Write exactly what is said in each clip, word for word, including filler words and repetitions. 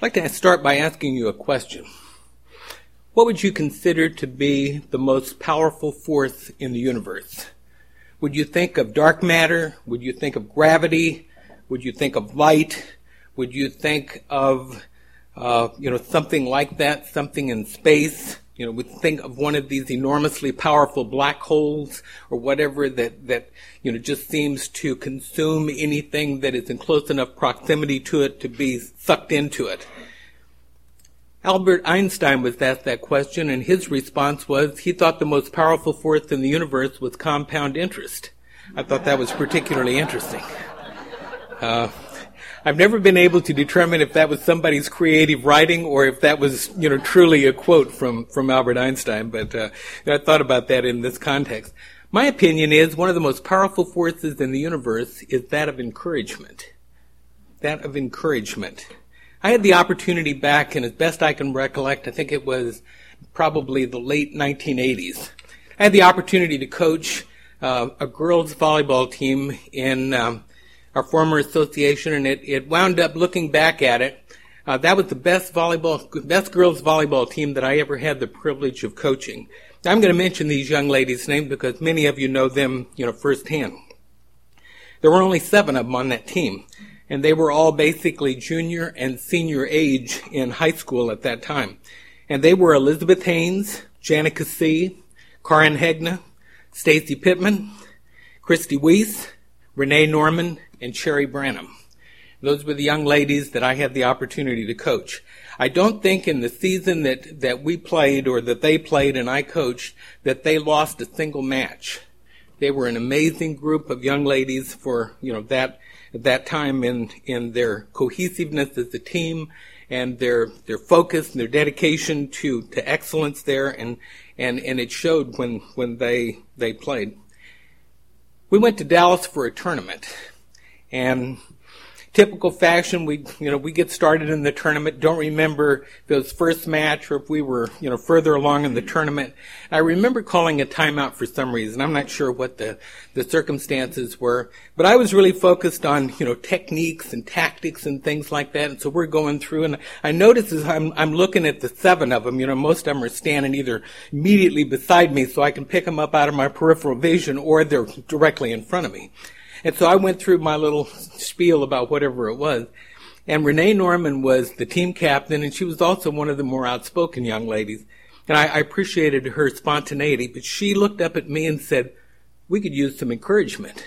I'd like to start by asking you a question. What would you consider to be the most powerful force in the universe? Would you think of dark matter? Would you think of gravity? Would you think of light? Would you think of, uh, you know, something like that, something in space? You know, would think of one of these enormously powerful black holes or whatever that, that, you know, just seems to consume anything that is in close enough proximity to it to be sucked into it. Albert Einstein was asked that question, and his response was he thought the most powerful force in the universe was compound interest. I thought that was particularly interesting. Uh, I've never been able to determine if that was somebody's creative writing or if that was, you know, truly a quote from, from Albert Einstein, but uh, I thought about that in this context. My opinion is one of the most powerful forces in the universe is that of encouragement. That of encouragement. I had the opportunity back, and as best I can recollect, I think it was probably the late nineteen eighties. I had the opportunity to coach uh, a girls' volleyball team in um, our former association, and it, it wound up looking back at it. Uh, that was the best volleyball, best girls volleyball team that I ever had the privilege of coaching. Now, I'm going to mention these young ladies' names because many of you know them, you know, firsthand. There were only seven of them on that team, and they were all basically junior and senior age in high school at that time. And they were Elizabeth Haynes, Janica C., Karin Hegna, Stacy Pittman, Christy Weiss, Renee Norman, and Sherry Branham. Those were the young ladies that I had the opportunity to coach. I don't think in the season that, that we played or that they played and I coached that they lost a single match. They were an amazing group of young ladies for, you know, that at that time in, in their cohesiveness as a team and their their focus and their dedication to, to excellence there, and, and, and it showed when, when they they played. We went to Dallas for a tournament. And typical fashion, we, you know, we get started in the tournament. Don't remember if it was first match or if we were, you know, further along in the tournament. I remember calling a timeout for some reason. I'm not sure what the, the circumstances were, but I was really focused on, you know, techniques and tactics and things like that. And so we're going through, and I notice as I'm, I'm looking at the seven of them, you know, most of them are standing either immediately beside me so I can pick them up out of my peripheral vision, or they're directly in front of me. And so I went through my little spiel about whatever it was. And Renee Norman was the team captain, and she was also one of the more outspoken young ladies. And I, I appreciated her spontaneity, but she looked up at me and said, we could use some encouragement.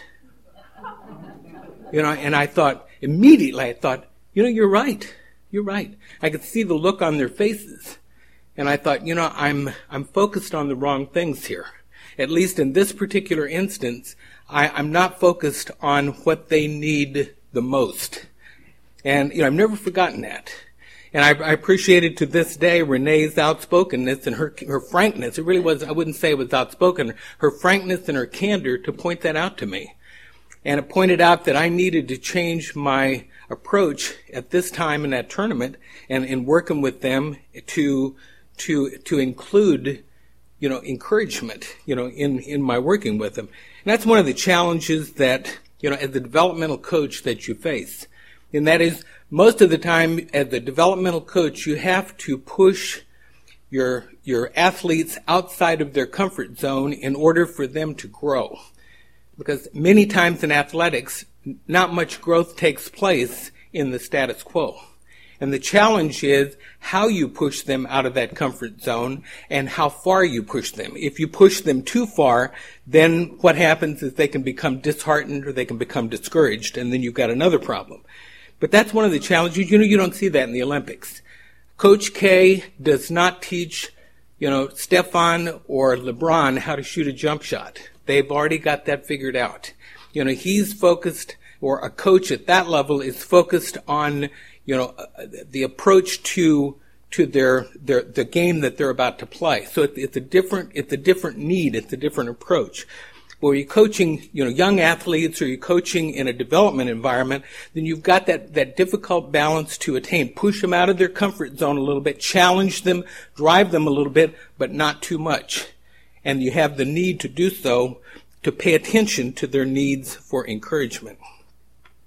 You know, and I thought, immediately I thought, you know, you're right. You're right. I could see the look on their faces. And I thought, you know, I'm, I'm focused on the wrong things here. At least in this particular instance, I, I'm not focused on what they need the most. And, you know, I've never forgotten that. And I, I appreciated to this day Renee's outspokenness and her her frankness. It really was, I wouldn't say it was outspoken, her frankness and her candor to point that out to me. And it pointed out that I needed to change my approach at this time in that tournament and in working with them to to to include, you know, encouragement, you know, in, in my working with them. And that's one of the challenges that, you know, as a developmental coach that you face. And that is, most of the time as a developmental coach, you have to push your, your athletes outside of their comfort zone in order for them to grow. Because many times in athletics, not much growth takes place in the status quo. And the challenge is how you push them out of that comfort zone and how far you push them. If you push them too far, then what happens is they can become disheartened or they can become discouraged, and then you've got another problem. But that's one of the challenges. You know, you don't see that in the Olympics. Coach K does not teach, you know, Stefan or LeBron how to shoot a jump shot. They've already got that figured out. You know, he's focused, or a coach at that level is focused on, you know, the approach to to their their the game that they're about to play. So it's, it's a different it's a different need. It's a different approach. Where you're coaching, you know, young athletes, or you're coaching in a development environment, then you've got that that difficult balance to attain. Push them out of their comfort zone a little bit, challenge them, drive them a little bit, but not too much. And you have the need to do so to pay attention to their needs for encouragement.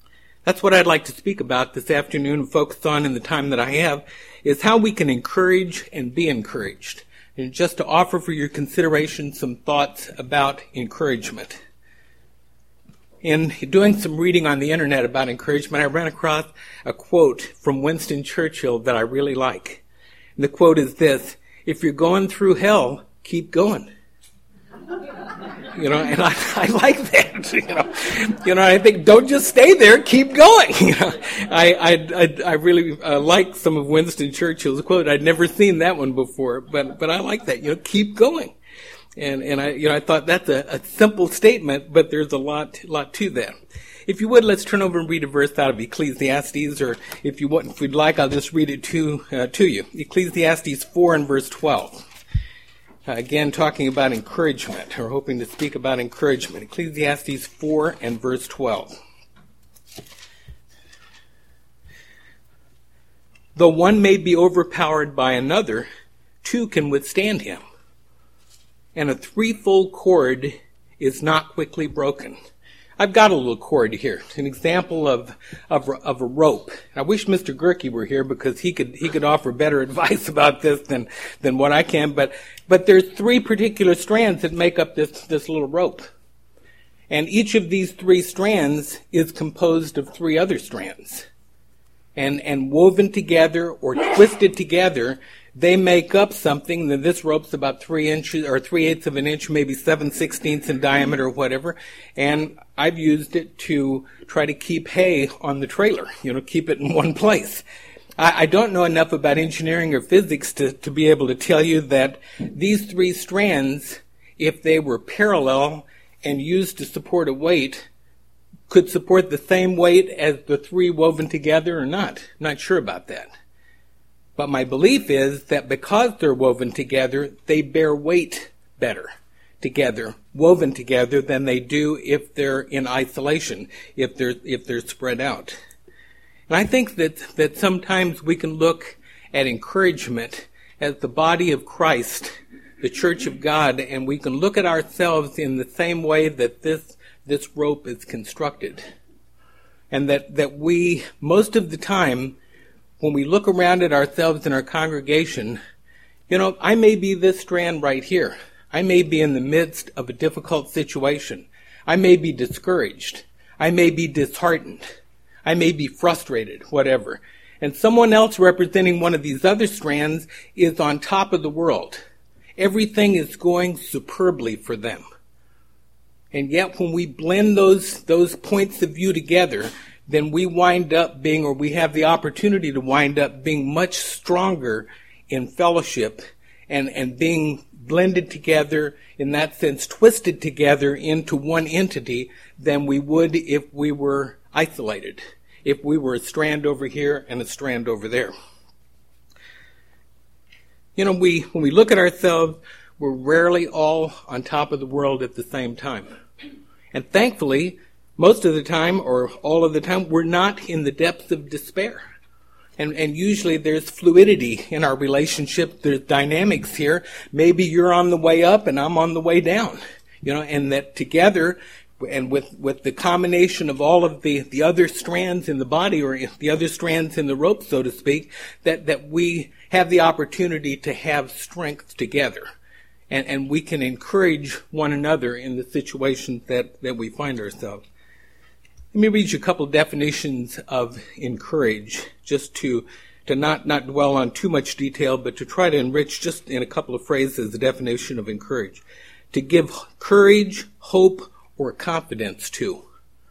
That's what I'd like to speak about this afternoon and focus on in the time that I have, is how we can encourage and be encouraged. And just to offer for your consideration some thoughts about encouragement. In doing some reading on the internet about encouragement, I ran across a quote from Winston Churchill that I really like. And the quote is this: "If you're going through hell, keep going." You know, and I, I like that. You know, you know, I think don't just stay there, keep going. You know, I I I, I really uh, like some of Winston Churchill's quote. I'd never seen that one before, but but I like that. You know, keep going. And and I you know I thought that's a, a simple statement, but there's a lot lot to that. If you would, let's turn over and read a verse out of Ecclesiastes, or if you want, if you'd like, I'll just read it to uh, to you. Ecclesiastes four and verse twelve. Uh, again, talking about encouragement, or hoping to speak about encouragement. Ecclesiastes four and verse twelve. "Though one may be overpowered by another, two can withstand him. And a threefold cord is not quickly broken." I've got a little cord here, an example of of, of a rope. I wish Mister Gerke were here because he could he could offer better advice about this than than what I can. But but there's three particular strands that make up this this little rope, and each of these three strands is composed of three other strands, and and woven together or twisted together, they make up something. That this rope's about three inches or three eighths of an inch, maybe seven sixteenths in diameter or whatever. And I've used it to try to keep hay on the trailer, you know, keep it in one place. I, I don't know enough about engineering or physics to, to be able to tell you that these three strands, if they were parallel and used to support a weight, could support the same weight as the three woven together or not. I'm not sure about that. But my belief is that because they're woven together, they bear weight better together, woven together, than they do if they're in isolation, if they're if they're spread out. And I think that that sometimes we can look at encouragement as the body of Christ, the Church of God, and we can look at ourselves in the same way that this this rope is constructed. And that, that we, most of the time, when we look around at ourselves in our congregation, you know, I may be this strand right here. I may be in the midst of a difficult situation. I may be discouraged. I may be disheartened. I may be frustrated, whatever. And someone else representing one of these other strands is on top of the world. Everything is going superbly for them. And yet when we blend those, those points of view together, then we wind up being, or we have the opportunity to wind up being much stronger in fellowship and, and being blended together, in that sense, twisted together into one entity than we would if we were isolated, if we were a strand over here and a strand over there. You know, we when we look at ourselves, we're rarely all on top of the world at the same time. And thankfully, most of the time, or all of the time, we're not in the depths of despair. And, and usually there's fluidity in our relationship. There's dynamics here. Maybe you're on the way up and I'm on the way down. You know, and that together, and with, with the combination of all of the, the other strands in the body, or the other strands in the rope, so to speak, that, that we have the opportunity to have strength together. And, and we can encourage one another in the situations that, that we find ourselves. Let me read you a couple of definitions of encourage, just to to not, not dwell on too much detail, but to try to enrich just in a couple of phrases the definition of encourage. To give courage, hope, or confidence to.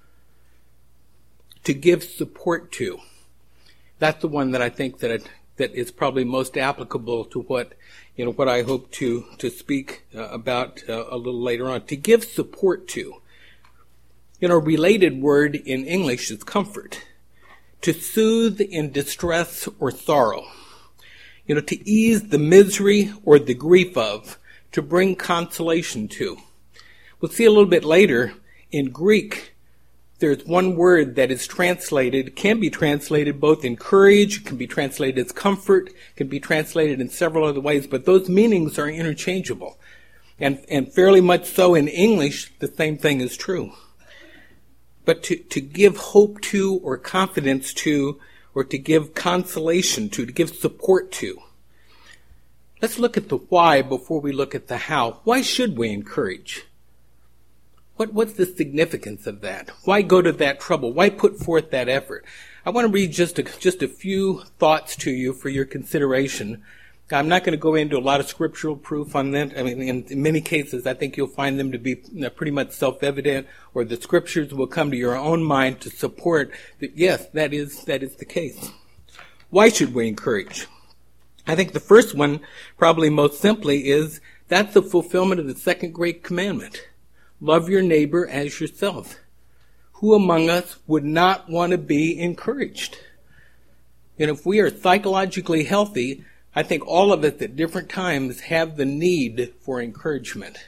To give support to. That's the one that I think that it, that is probably most applicable to what you know what I hope to to speak uh, about uh, a little later on. To give support to. You know, a related word in English is comfort. To soothe in distress or sorrow. You know, to ease the misery or the grief of. To bring consolation to. We'll see a little bit later, in Greek, there's one word that is translated, can be translated both in courage, can be translated as comfort, can be translated in several other ways, but those meanings are interchangeable. And, and fairly much so in English, the same thing is true. but to, to give hope to or confidence to or to give consolation to, to give support to. Let's look at the why before we look at the how. Why should we encourage? What, what's the significance of that? Why go to that trouble? Why put forth that effort? I want to read just a, just a few thoughts to you for your consideration. I'm not going to go into a lot of scriptural proof on that. I mean, in, in many cases, I think you'll find them to be you know, pretty much self-evident, or the scriptures will come to your own mind to support that, yes, that is, that is the case. Why should we encourage? I think the first one, probably most simply, is that's the fulfillment of the second great commandment. Love your neighbor as yourself. Who among us would not want to be encouraged? And if we are psychologically healthy, I think all of us at different times have the need for encouragement.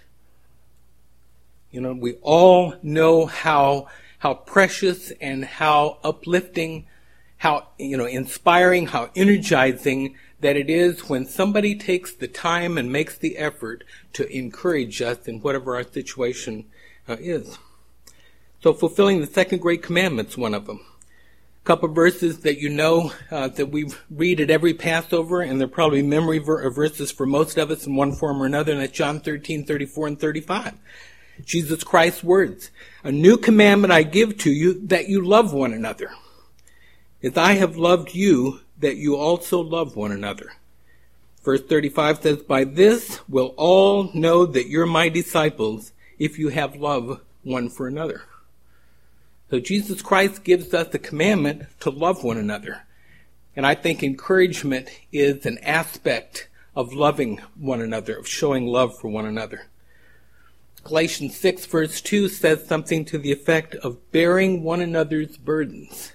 You know, we all know how how precious and how uplifting, how, you know, inspiring, how energizing that it is when somebody takes the time and makes the effort to encourage us in whatever our situation uh, is. So fulfilling the second great commandment is one of them. A couple of verses that you know uh, that we read at every Passover, and they're probably memory ver- verses for most of us in one form or another, and that's John thirteen, thirty-four, and thirty-five. Jesus Christ's words, "A new commandment I give to you, that you love one another. As I have loved you, that you also love one another." Verse thirty-five says, "By this will all know that you're my disciples, if you have love one for another." So Jesus Christ gives us the commandment to love one another. And I think encouragement is an aspect of loving one another, of showing love for one another. Galatians six verse two says something to the effect of bearing one another's burdens.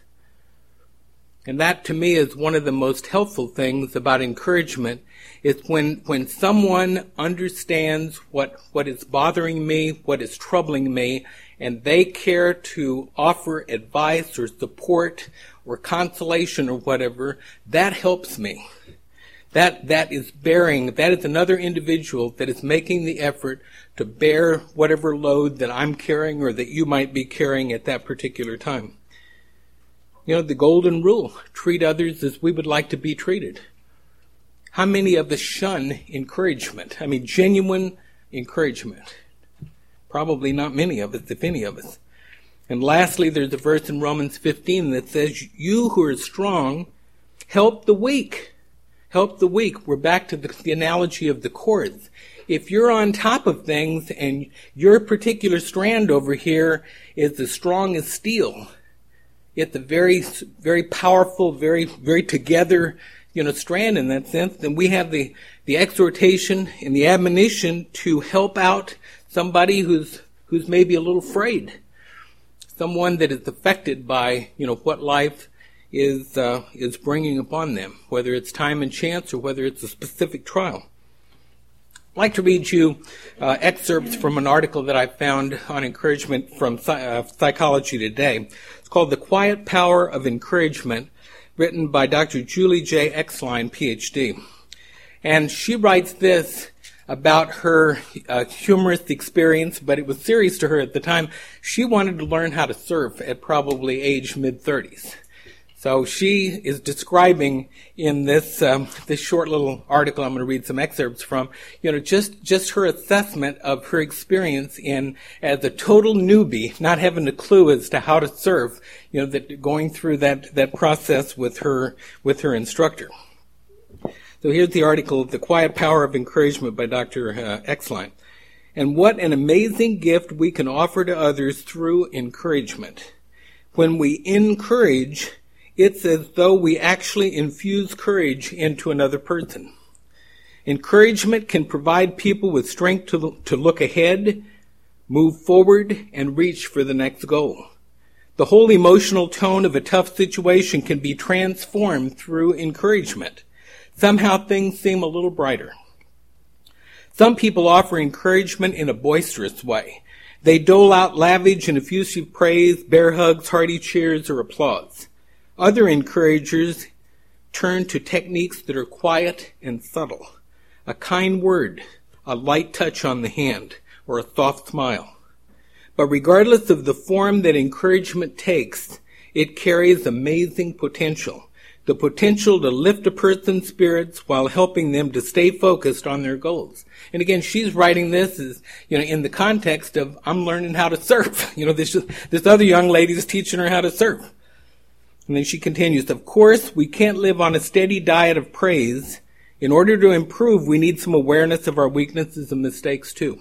And that to me is one of the most helpful things about encouragement, is when, when someone understands what, what is bothering me, what is troubling me, and they care to offer advice or support or consolation or whatever, that helps me. That, that is bearing, that is another individual that is making the effort to bear whatever load that I'm carrying or that you might be carrying at that particular time. You know, the golden rule, treat others as we would like to be treated. How many of us shun encouragement? I mean, genuine encouragement. Probably not many of us, if any of us. And lastly, there's a verse in Romans fifteen that says, "You who are strong, help the weak." Help the weak. We're back to the, the analogy of the cords. If you're on top of things and your particular strand over here is as strong as steel, it's a very, very powerful, very, very together, you know, strand in that sense, then we have the, the exhortation and the admonition to help out somebody who's, who's maybe a little frayed. Someone that is affected by, you know, what life is, uh, is bringing upon them, whether it's time and chance or whether it's a specific trial. I'd like to read you uh, excerpts from an article that I found on encouragement from uh, Psychology Today. It's called "The Quiet Power of Encouragement," written by Doctor Julie J. Exline, P H D. And she writes this about her uh, humorous experience, but it was serious to her at the time. She wanted to learn how to surf at probably age mid-thirties. So she is describing in this um, this short little article I'm going to read some excerpts from, you know, just just her assessment of her experience in as a total newbie, not having a clue as to how to surf, you know, that going through that that process with her with her instructor. So here's the article, "The Quiet Power of Encouragement" by Doctor Uh, Exline. "And what an amazing gift we can offer to others through encouragement. When we encourage, it's as though we actually infuse courage into another person. Encouragement can provide people with strength to, to look ahead, move forward, and reach for the next goal. The whole emotional tone of a tough situation can be transformed through encouragement. Somehow things seem a little brighter. Some people offer encouragement in a boisterous way. They dole out lavish and effusive praise, bear hugs, hearty cheers, or applause. Other encouragers turn to techniques that are quiet and subtle. A kind word, a light touch on the hand, or a soft smile. But regardless of the form that encouragement takes, it carries amazing potential. The potential to lift a person's spirits while helping them to stay focused on their goals. And again, she's writing this as, you know, in the context of, I'm learning how to surf. You know, this, this other young lady is teaching her how to surf. And then she continues, of course, we can't live on a steady diet of praise. In order to improve, we need some awareness of our weaknesses and mistakes too.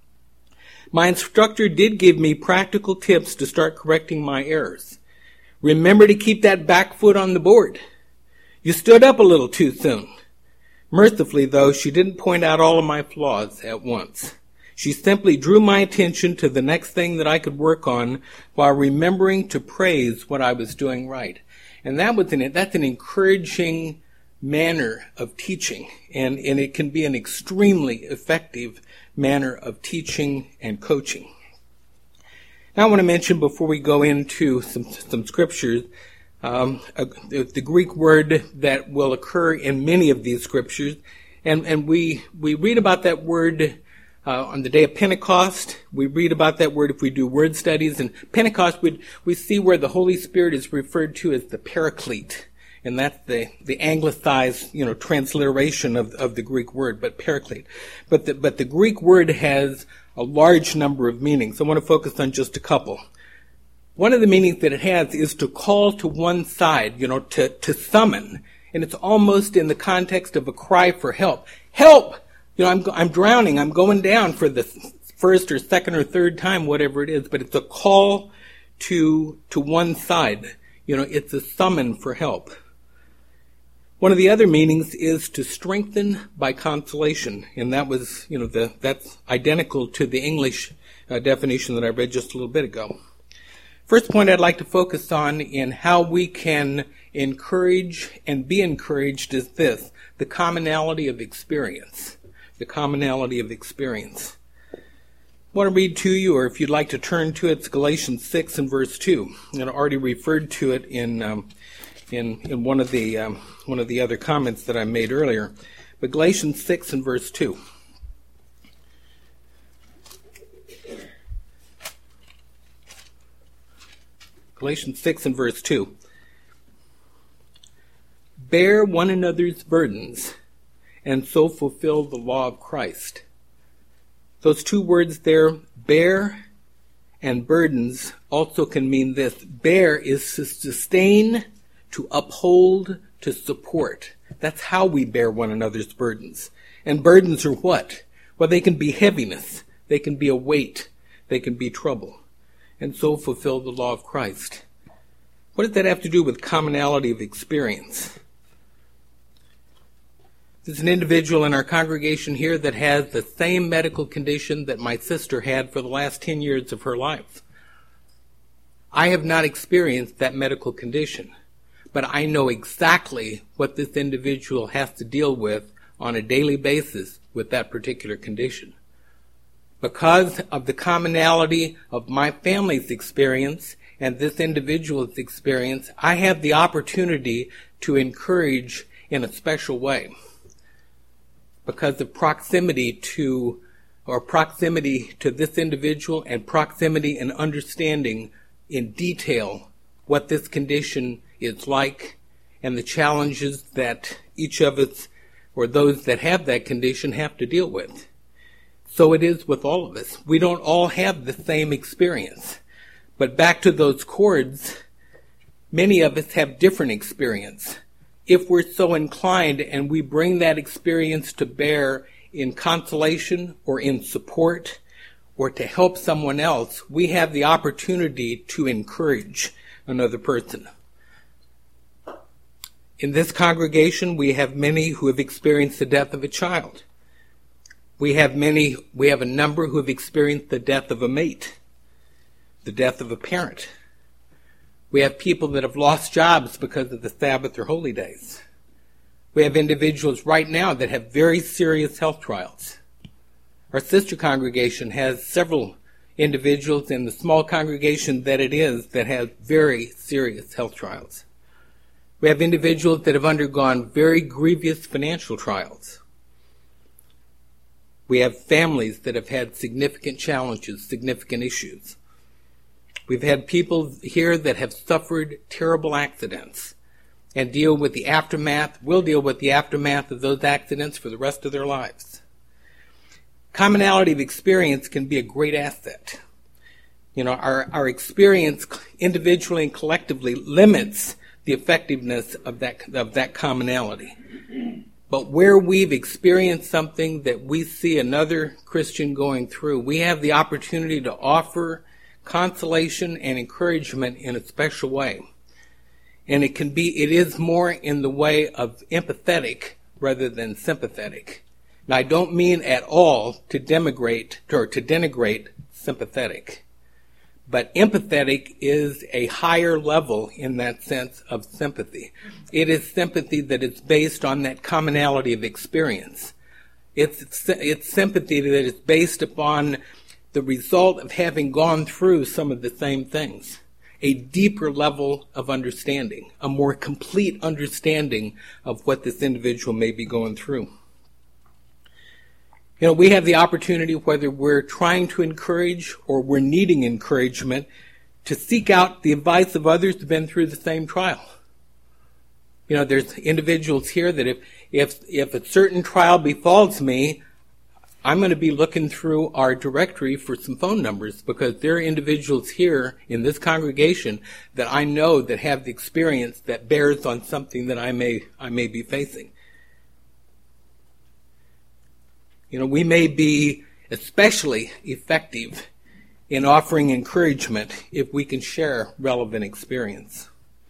My instructor did give me practical tips to start correcting my errors. Remember to keep that back foot on the board. You stood up a little too soon. Mercifully, though, she didn't point out all of my flaws at once. She simply drew my attention to the next thing that I could work on while remembering to praise what I was doing right. And that was an, that's an encouraging manner of teaching, and, and it can be an extremely effective manner of teaching and coaching. Now I want to mention, before we go into some, some scriptures, um, a, the Greek word that will occur in many of these scriptures, and, and we, we read about that word uh, on the day of Pentecost. We read about that word if we do word studies, and Pentecost we, we see where the Holy Spirit is referred to as the Paraclete. And that's the, the anglicized, you know, transliteration of, of the Greek word, but paraclete. But the, but the Greek word has a large number of meanings. I want to focus on just a couple. One of the meanings that it has is to call to one side, you know, to, to summon. And it's almost in the context of a cry for help. Help! You know, I'm, I'm drowning. I'm going down for the first or second or third time, whatever it is. But it's a call to, to one side. You know, it's a summon for help. One of the other meanings is to strengthen by consolation, and that was, you know, the, that's identical to the English uh, definition that I read just a little bit ago. First point I'd like to focus on in how we can encourage and be encouraged is this: the commonality of experience. The commonality of experience. I want to read to you, or if you'd like to turn to it, it's Galatians six and verse two. And I already referred to it in um, in in one of the um, one of the other comments that I made earlier. But Galatians six and verse two. Galatians six and verse two. Bear one another's burdens, and so fulfill the law of Christ. Those two words there, bear and burdens, also can mean this. Bear is to sustain, to uphold, to support. That's how we bear one another's burdens. And burdens are what? Well, they can be heaviness. They can be a weight. They can be trouble. And so fulfill the law of Christ. What does that have to do with commonality of experience? There's an individual in our congregation here that has the same medical condition that my sister had for the last ten years of her life. I have not experienced that medical condition, but I know exactly what this individual has to deal with on a daily basis with that particular condition. Because of the commonality of my family's experience and this individual's experience, I have the opportunity to encourage in a special way. Because of proximity to, or proximity to this individual and proximity and understanding in detail what this condition is like and the challenges that each of us or those that have that condition have to deal with. So it is with all of us. We don't all have the same experience. But back to those chords, many of us have different experience. If we're so inclined and we bring that experience to bear in consolation or in support or to help someone else, we have the opportunity to encourage another person. In this congregation, we have many who have experienced the death of a child. We have many, we have a number who have experienced the death of a mate, the death of a parent. We have people that have lost jobs because of the Sabbath or holy days. We have individuals right now that have very serious health trials. Our sister congregation has several individuals in the small congregation that it is that have very serious health trials. We have individuals that have undergone very grievous financial trials. We have families that have had significant challenges, significant issues. We've had people here that have suffered terrible accidents and deal with the aftermath, will deal with the aftermath of those accidents for the rest of their lives. Commonality of experience can be a great asset. You know, our, our experience individually and collectively limits the effectiveness of that, of that commonality. But where we've experienced something that we see another Christian going through, we have the opportunity to offer consolation and encouragement in a special way. And it can be, it is more in the way of empathetic rather than sympathetic. Now, I don't mean at all to denigrate or to denigrate sympathetic. But empathetic is a higher level in that sense of sympathy. It is sympathy that is based on that commonality of experience. It's, it's sympathy that is based upon the result of having gone through some of the same things. A deeper level of understanding, a more complete understanding of what this individual may be going through. You know, we have the opportunity, whether we're trying to encourage or we're needing encouragement, to seek out the advice of others who've been through the same trial. You know, there's individuals here that if, if, if a certain trial befalls me, I'm going to be looking through our directory for some phone numbers, because there are individuals here in this congregation that I know that have the experience that bears on something that I may, I may be facing. You know, we may be especially effective in offering encouragement if we can share relevant experience.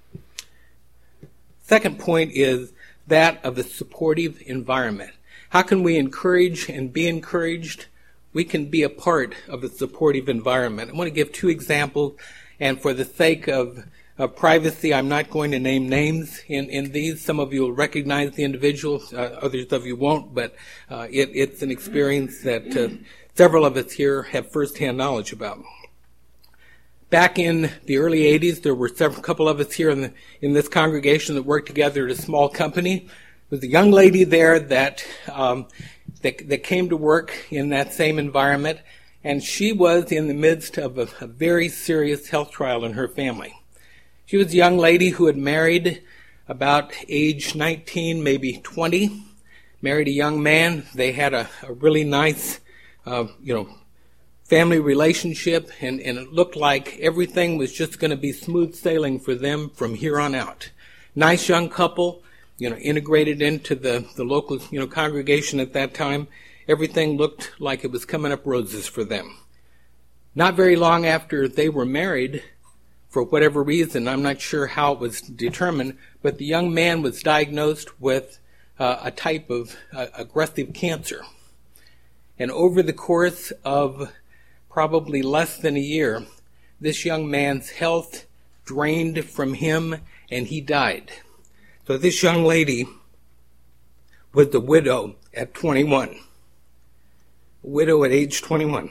Second point is that of a supportive environment. How can we encourage and be encouraged? We can be a part of a supportive environment. I want to give two examples, and for the sake of, of privacy, I'm not going to name names in, in these. Some of you will recognize the individuals, uh, others of you won't, but uh, it, it's an experience that uh, several of us here have firsthand knowledge about. Back in the early eighties, there were several couple of us here in, the, in this congregation that worked together at a small company. There was a young lady there that, um, that that came to work in that same environment, and she was in the midst of a, a very serious health trial in her family. She was a young lady who had married about age nineteen, maybe twenty, married a young man. They had a, a really nice, uh, you know, family relationship, and, and it looked like everything was just going to be smooth sailing for them from here on out. Nice young couple, you know, integrated into the, the local, you know, congregation at that time. Everything looked like it was coming up roses for them. Not very long after they were married, for whatever reason, I'm not sure how it was determined, but the young man was diagnosed with uh, a type of uh, aggressive cancer. And over the course of probably less than a year, this young man's health drained from him and he died. So this young lady was the widow at twenty-one. A widow at age twenty-one.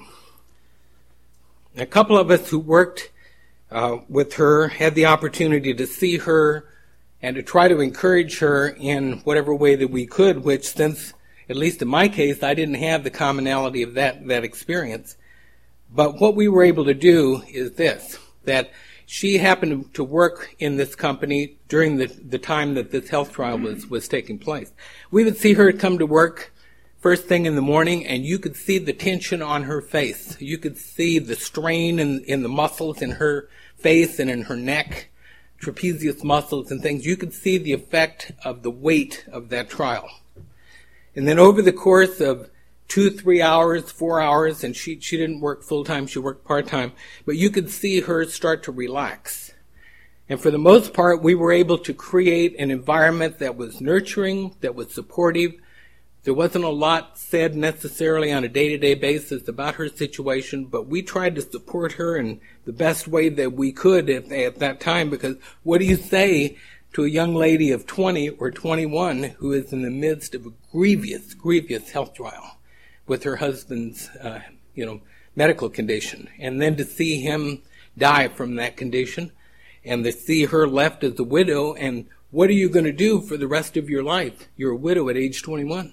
A couple of us who worked uh, with her had the opportunity to see her and to try to encourage her in whatever way that we could, which, since, at least in my case, I didn't have the commonality of that, that experience. But what we were able to do is this, that she happened to work in this company during the, the time that this health trial was, was taking place. We would see her come to work first thing in the morning, and you could see the tension on her face. You could see the strain in, in the muscles in her face and in her neck, trapezius muscles and things. You could see the effect of the weight of that trial. And then over the course of two, three hours, four hours, and she, she didn't work full-time, she worked part-time, but you could see her start to relax. And for the most part, we were able to create an environment that was nurturing, that was supportive. There wasn't a lot said necessarily on a day-to-day basis about her situation, but we tried to support her in the best way that we could at, at that time, because what do you say to a young lady of twenty or twenty-one who is in the midst of a grievous, grievous health trial with her husband's, uh, you know, medical condition, and then to see him die from that condition, and to see her left as a widow, and what are you going to do for the rest of your life? You're a widow at age twenty-one.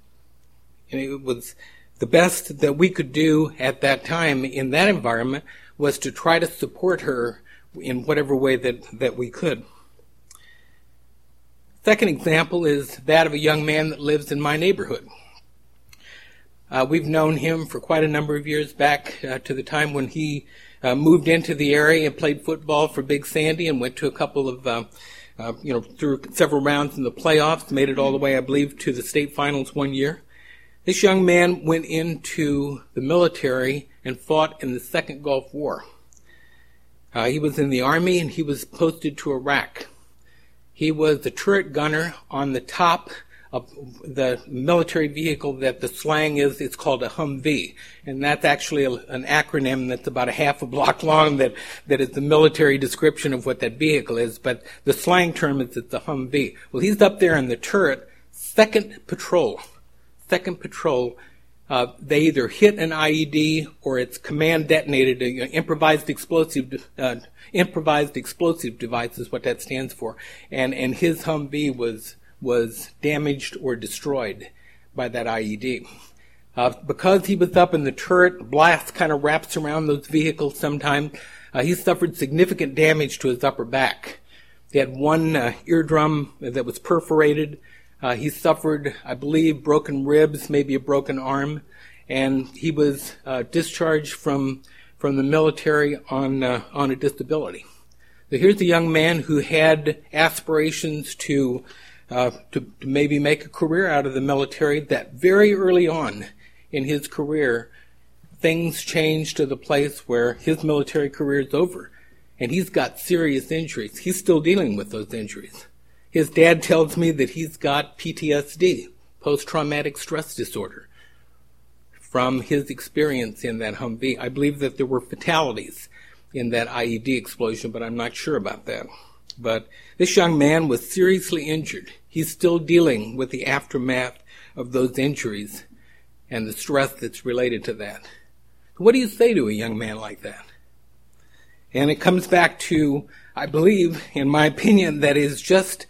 And it was the best that we could do at that time in that environment was to try to support her in whatever way that, that we could. Second example is that of a young man that lives in my neighborhood. Uh, we've known him for quite a number of years, back uh, to the time when he uh, moved into the area and played football for Big Sandy and went to a couple of, uh, uh, you know, through several rounds in the playoffs, made it all the way, I believe, to the state finals one year. This young man went into the military and fought in the Second Gulf War. Uh, he was in the Army and he was posted to Iraq. He was the turret gunner on the top of the military vehicle that the slang is, it's called a Humvee. And that's actually a, an acronym that's about a half a block long that, that is the military description of what that vehicle is. But the slang term is it's a Humvee. Well, he's up there in the turret, second patrol. Second patrol. Uh, they either hit an I E D or it's command detonated. Uh, improvised explosive, uh, improvised explosive device is what that stands for. And, and his Humvee was, was damaged or destroyed by that I E D. Uh, because he was up in the turret, the blast kind of wraps around those vehicles sometimes. Uh, he suffered significant damage to his upper back. He had one uh, eardrum that was perforated. Uh, he suffered, I believe, broken ribs, maybe a broken arm, and he was uh, discharged from from the military on uh, on a disability. So here's a young man who had aspirations to, uh, to to maybe make a career out of the military. That very early on in his career, things changed to the place where his military career is over, and he's got serious injuries. He's still dealing with those injuries. His dad tells me that he's got P T S D, post-traumatic stress disorder, from his experience in that Humvee. I believe that there were fatalities in that I E D explosion, but I'm not sure about that. But this young man was seriously injured. He's still dealing with the aftermath of those injuries and the stress that's related to that. What do you say to a young man like that? And it comes back to, I believe, in my opinion, that is just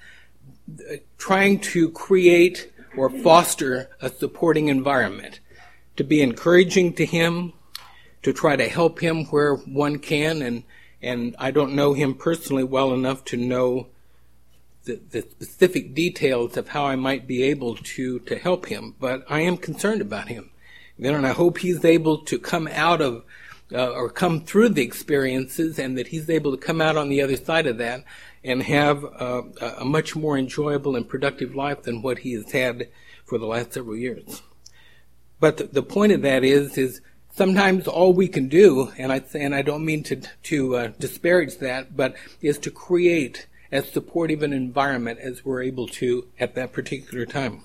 trying to create or foster a supporting environment, to be encouraging to him, to try to help him where one can. And, and I don't know him personally well enough to know the, the specific details of how I might be able to, to help him, but I am concerned about him. And I hope he's able to come out of uh, or come through the experiences, and that he's able to come out on the other side of that and have uh, a much more enjoyable and productive life than what he has had for the last several years. But the, the point of that is, is sometimes all we can do, and I and I don't mean to to uh, disparage that, but is to create as supportive an environment as we're able to at that particular time.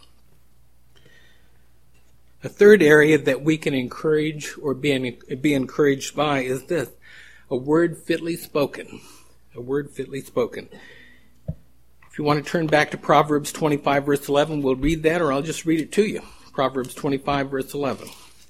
A third area that we can encourage or be be encouraged by is this: a word fitly spoken. A word fitly spoken. If you want to turn back to Proverbs twenty-five, verse eleven, we'll read that, or I'll just read it to you. Proverbs twenty-five, verse eleven.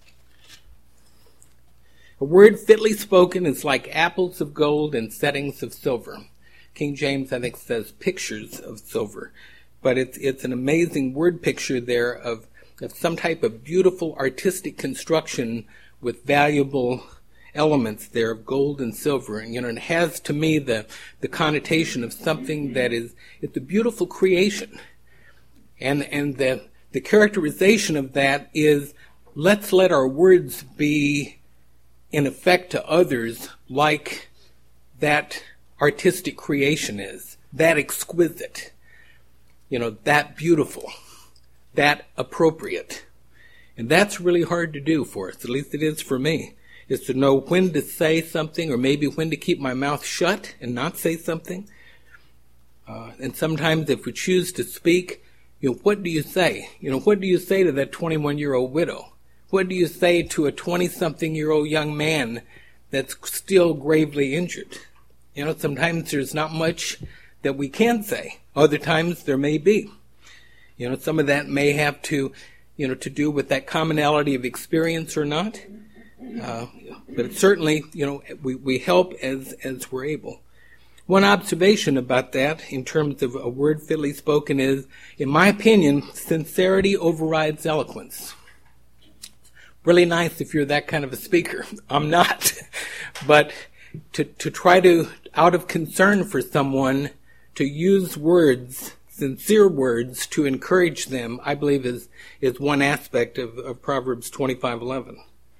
A word fitly spoken is like apples of gold and settings of silver. King James, I think, says pictures of silver. But it's it's an amazing word picture there of, of some type of beautiful artistic construction with valuable elements there of gold and silver. And, you know, it has to me the, the connotation of something that is, it's a beautiful creation. And, and the, the characterization of that is, let's let our words be in effect to others like that artistic creation is, that exquisite, you know, that beautiful, that appropriate. And that's really hard to do for us, at least it is for me, is to know when to say something, or maybe when to keep my mouth shut and not say something. Uh, and sometimes if we choose to speak, you know, what do you say? You know, what do you say to that twenty-one-year-old widow? What do you say to a twenty-something-year-old young man that's still gravely injured? You know, sometimes there's not much that we can say. Other times there may be. You know, some of that may have to, you know, to do with that commonality of experience or not. Uh, but certainly, you know, we, we help as, as we're able. One observation about that in terms of a word fitly spoken is, in my opinion, sincerity overrides eloquence. really nice if you're that kind of a speaker. I'm not. But to, to try to, out of concern for someone, to use words, sincere words, to encourage them, I believe is, is one aspect of, of Proverbs twenty-five eleven.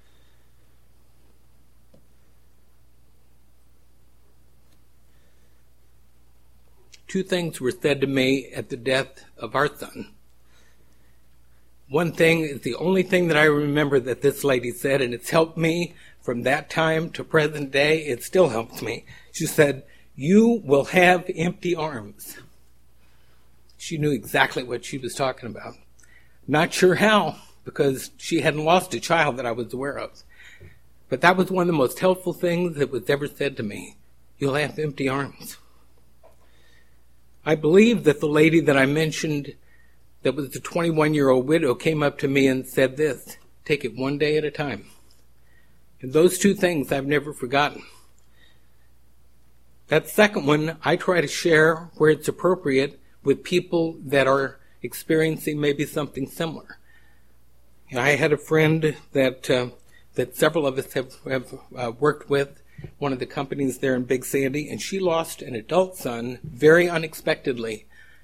Two things were said to me at the death of our son. One thing is the only thing that I remember that this lady said, and it's helped me from that time to present day. It still helps me. She said, "You will have empty arms." She knew exactly what she was talking about. Not sure how, because she hadn't lost a child that I was aware of. But that was one of the most helpful things that was ever said to me. You'll have empty arms. I believe that the lady that I mentioned that was the twenty-one-year-old widow came up to me and said this, "Take it one day at a time." And those two things I've never forgotten. That second one, I try to share where it's appropriate with people that are experiencing maybe something similar. I had a friend that uh, that several of us have, have uh, worked with, one of the companies there in Big Sandy, and she lost an adult son very unexpectedly.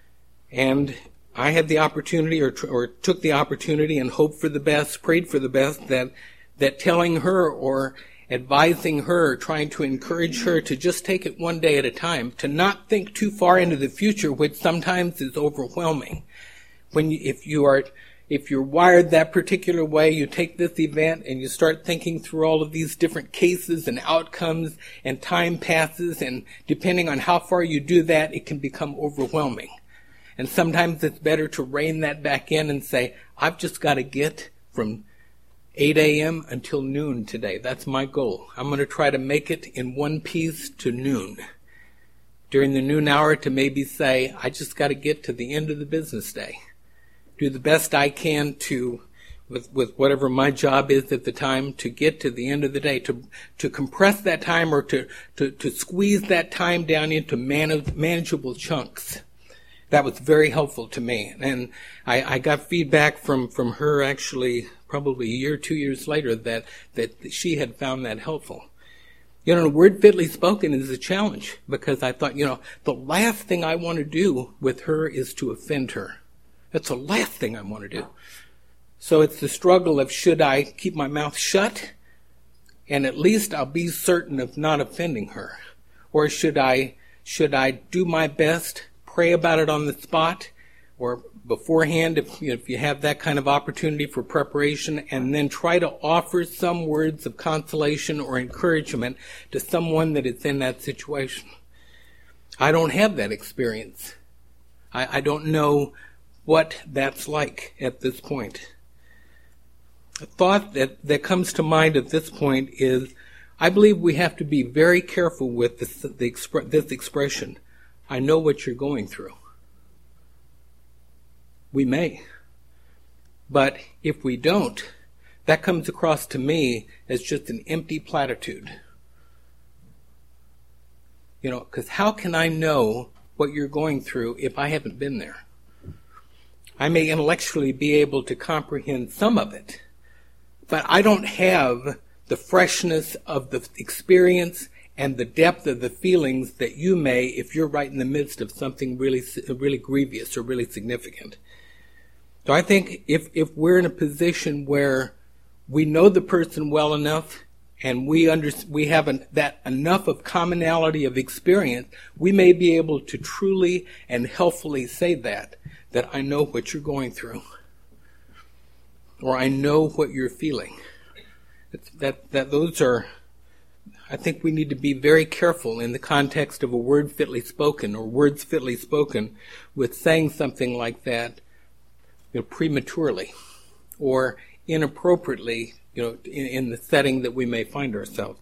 And I had the opportunity, or, or took the opportunity, and hoped for the best, prayed for the best, that that telling her or advising her, trying to encourage her to just take it one day at a time, to not think too far into the future, which sometimes is overwhelming. When you, if you are, if you're wired that particular way, you take this event and you start thinking through all of these different cases and outcomes, and time passes, and depending on how far you do that, it can become overwhelming. And sometimes it's better to rein that back in and say, I've just got to get from eight a.m. until noon today. That's my goal. I'm going to try to make it in one piece to noon. During the noon hour to maybe say, I just got to get to the end of the business day. Do the best I can to, with, with whatever my job is at the time, to get to the end of the day, to to compress that time, or to, to, to squeeze that time down into man- manageable chunks. That was very helpful to me. And I, I got feedback from, from her actually probably a year, two years later that, that she had found that helpful. You know, the word fitly spoken is a challenge, because I thought, you know, the last thing I want to do with her is to offend her. That's the last thing I want to do. So it's the struggle of, should I keep my mouth shut and at least I'll be certain of not offending her? Or should I, should I do my best, pray about it on the spot, or beforehand, if you know, if you have that kind of opportunity for preparation, and then try to offer some words of consolation or encouragement to someone that is in that situation? I don't have that experience. I, I don't know what that's like at this point. A thought that, that comes to mind at this point is, I believe we have to be very careful with this, the expre- this expression, I know what you're going through. We may. But if we don't, that comes across to me as just an empty platitude. You know, because how can I know what you're going through if I haven't been there? I may intellectually be able to comprehend some of it, but I don't have the freshness of the experience and the depth of the feelings that you may if you're right in the midst of something really, really grievous or really significant. So I think if, if we're in a position where we know the person well enough and we under, we have an, that enough of commonality of experience, we may be able to truly and helpfully say that, that I know what you're going through, or I know what you're feeling. It's that, that those are, I think we need to be very careful in the context of a word fitly spoken or words fitly spoken with saying something like that, you know, prematurely or inappropriately, you know, in, in the setting that we may find ourselves.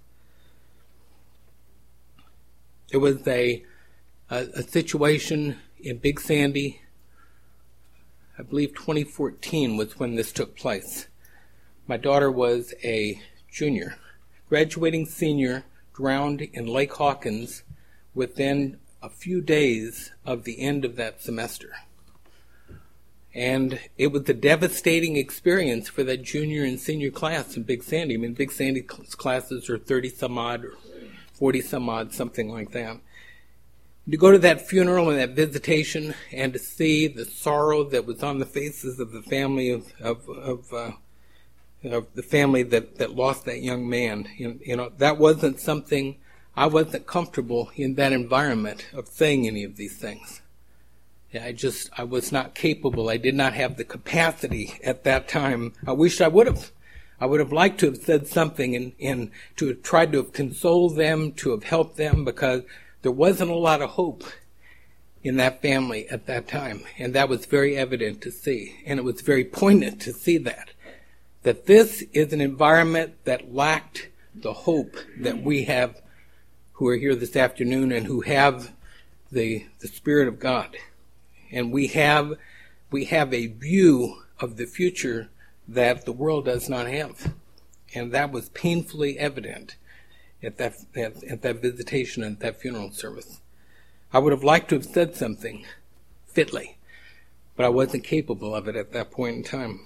There was a, a, a situation in Big Sandy, I believe twenty fourteen was when this took place. My daughter was a junior. Graduating senior drowned in Lake Hawkins within a few days of the end of that semester. And it was a devastating experience for that junior and senior class in Big Sandy. I mean, Big Sandy classes are thirty some odd or forty some odd, something like that. To go to that funeral and that visitation and to see the sorrow that was on the faces of the family of of, of, uh, of the family that, that lost that young man, you, you know, that wasn't something, I wasn't comfortable in that environment of saying any of these things. I just, I was not capable. I did not have the capacity at that time. I wish I would have. I would have liked to have said something and, and to have tried to have consoled them, to have helped them, because there wasn't a lot of hope in that family at that time. And that was very evident to see. And it was very poignant to see that. That this is an environment that lacked the hope that we have who are here this afternoon and who have the, the Spirit of God. And we have we have a view of the future that the world does not have. And that was painfully evident at that at, at that visitation and that funeral service. I would have liked to have said something fitly, but I wasn't capable of it at that point in time.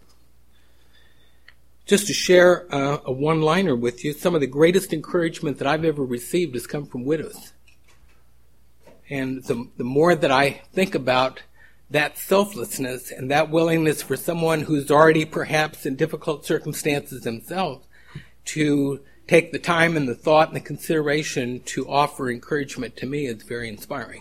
Just to share uh, a one-liner with you, some of the greatest encouragement that I've ever received has come from widows. And the, the more that I think about that selflessness and that willingness for someone who's already perhaps in difficult circumstances themselves to take the time and the thought and the consideration to offer encouragement to me is very inspiring.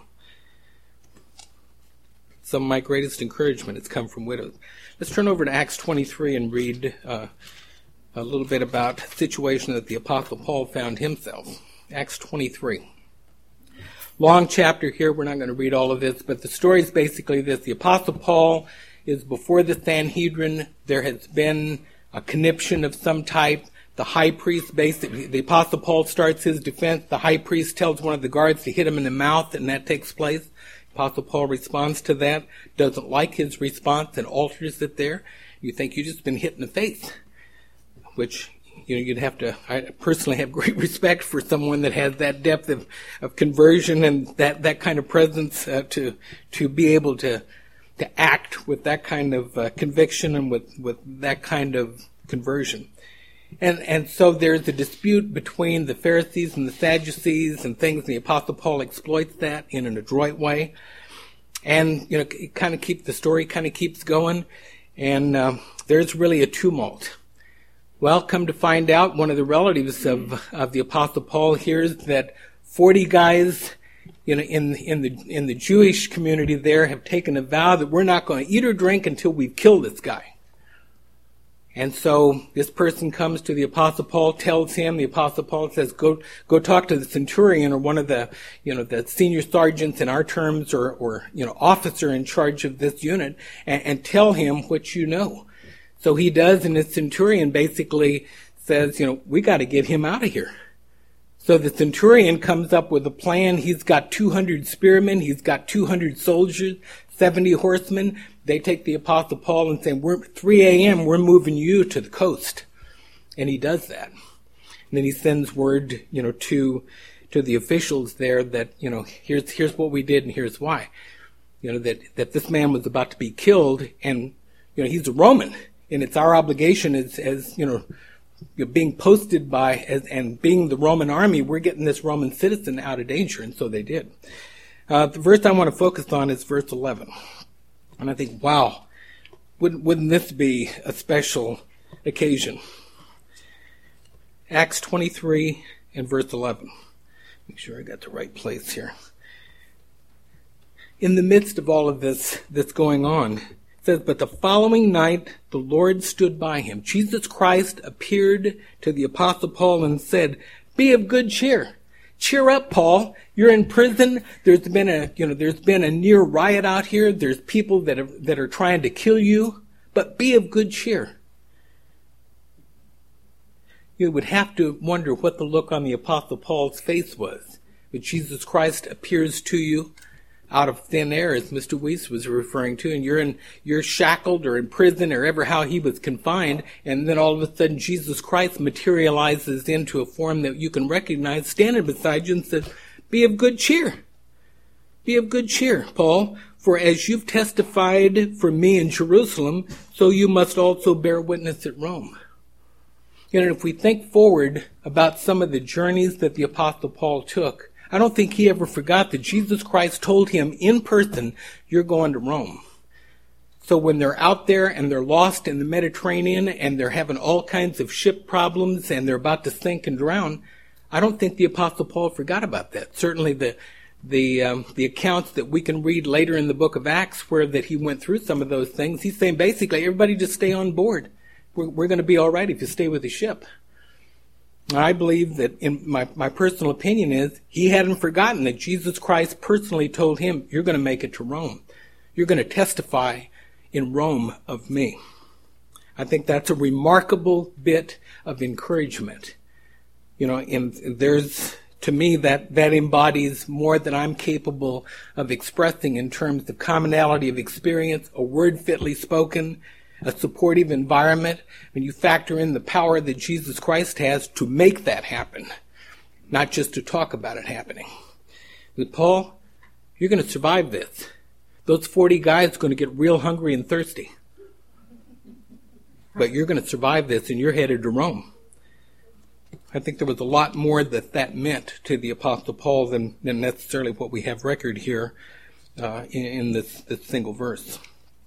Some of my greatest encouragement has come from widows. Let's turn over to Acts twenty-three and read uh, a little bit about the situation that the Apostle Paul found himself. Acts twenty-three. Long chapter here. We're not going to read all of this, but the story is basically this. The Apostle Paul is before the Sanhedrin. There has been a conniption of some type. The high priest, basically, the Apostle Paul starts his defense. The high priest tells one of the guards to hit him in the mouth, and that takes place. Apostle Paul responds to that, doesn't like his response, and alters it there. You think you've just been hit in the face, which, you know, you'd have to, I personally have great respect for someone that has that depth of, of conversion and that, that kind of presence uh, to to be able to to act with that kind of uh, conviction and with, with that kind of conversion. And and so there's a dispute between the Pharisees and the Sadducees and things, and the Apostle Paul exploits that in an adroit way. And, you know, it kind of keeps, the story kind of keeps going, and um, there's really a tumult. Well, come to find out, one of the relatives of, of the Apostle Paul hears that forty guys, you know, in in the in the Jewish community there have taken a vow that we're not going to eat or drink until we've killed this guy. And so this person comes to the Apostle Paul, tells him, the Apostle Paul says, go go talk to the centurion or one of the, you know, the senior sergeants in our terms, or, or you know, officer in charge of this unit, and, and tell him what you know. So he does, and the centurion basically says, you know, we got to get him out of here. So the centurion comes up with a plan. He's got two hundred spearmen. He's got two hundred soldiers, seventy horsemen. They take the Apostle Paul and say, we're three a.m., we're moving you to the coast. And he does that. And then he sends word, you know, to to the officials there that, you know, here's here's what we did and here's why. You know, that, that this man was about to be killed, and, you know, he's a Roman. And it's our obligation as, as you know, being posted by as, and being the Roman army, we're getting this Roman citizen out of danger. And so they did. Uh, the verse I want to focus on is verse eleven. And I think, wow, wouldn't, wouldn't this be a special occasion? Acts twenty-three and verse eleven. Make sure I got the right place here. In the midst of all of this that's going on, it says, but the following night the Lord stood by him. Jesus Christ appeared to the Apostle Paul and said, be of good cheer. Cheer up, Paul. You're in prison. There's been a, you know, there's been a near riot out here. There's people that are, that are trying to kill you, but be of good cheer. You would have to wonder what the look on the Apostle Paul's face was. When Jesus Christ appears to you out of thin air, as Mister Weiss was referring to, and you're in, you're shackled or in prison or ever how he was confined, and then all of a sudden Jesus Christ materializes into a form that you can recognize, standing beside you and says, be of good cheer. Be of good cheer, Paul, For as you've testified for me in Jerusalem, so you must also bear witness at Rome. You know, if we think forward about some of the journeys that the Apostle Paul took, I don't think he ever forgot that Jesus Christ told him in person, you're going to Rome. So when they're out there and they're lost in the Mediterranean and they're having all kinds of ship problems and they're about to sink and drown, I don't think the Apostle Paul forgot about that. Certainly the the um, the accounts that we can read later in the book of Acts where that he went through some of those things, he's saying basically, everybody just stay on board. We're, we're going to be all right if you stay with the ship. I believe that, in my, my personal opinion is, he hadn't forgotten that Jesus Christ personally told him, you're going to make it to Rome. You're going to testify in Rome of me. I think that's a remarkable bit of encouragement. You know, and there's, to me, that, that embodies more than I'm capable of expressing in terms of commonality of experience, a word fitly spoken, a supportive environment, when you factor in the power that Jesus Christ has to make that happen, not just to talk about it happening. With Paul, you're going to survive this. Those forty guys are going to get real hungry and thirsty. But you're going to survive this, and you're headed to Rome. I think there was a lot more that that meant to the Apostle Paul than, than necessarily what we have record here uh, in, in this, this single verse.